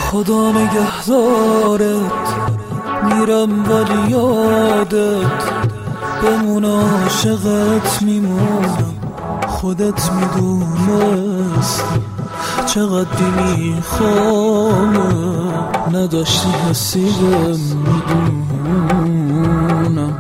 خدا نگهدارت، میرم ولی یادت بمون، عاشقت میمونم. خودت میدونستی چقدر میخوام، نداشتی حسی میدونم.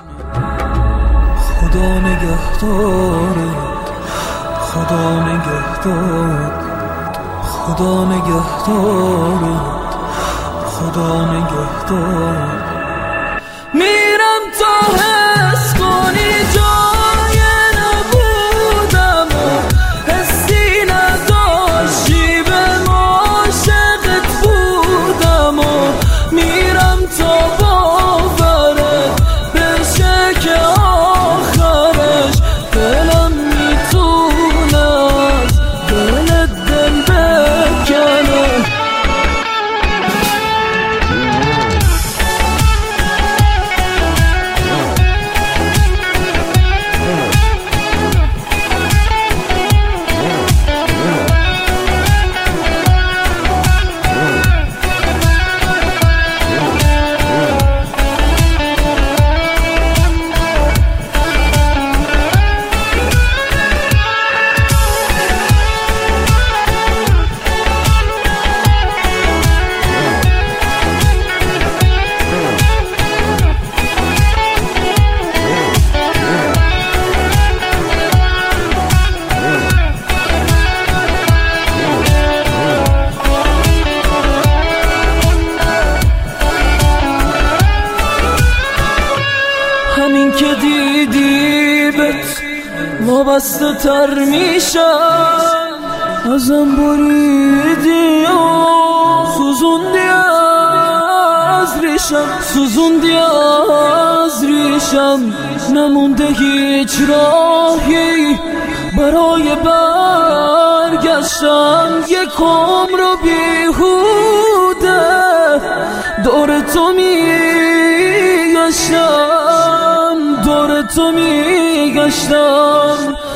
خدا نگهدارت، خدا نگهدارت، خدا نگهدارت، خدا نگهدارت. میرم تا حس کنی جای نبودم و حسی نداشتی به عاشقت بودم و میرم تا باورت بشه که آخرش دلم میتونه از دلت دل بکنه. همین که دیدی بهت وابسته تر میشم، ازم بریدی و سوزوندی از ریشم، سوزوندی از ریشم. نمونده هیچ راهی برای برگشتن، یک عمر رو بیهوده دور تو میگشتم، دور تو میگشتم.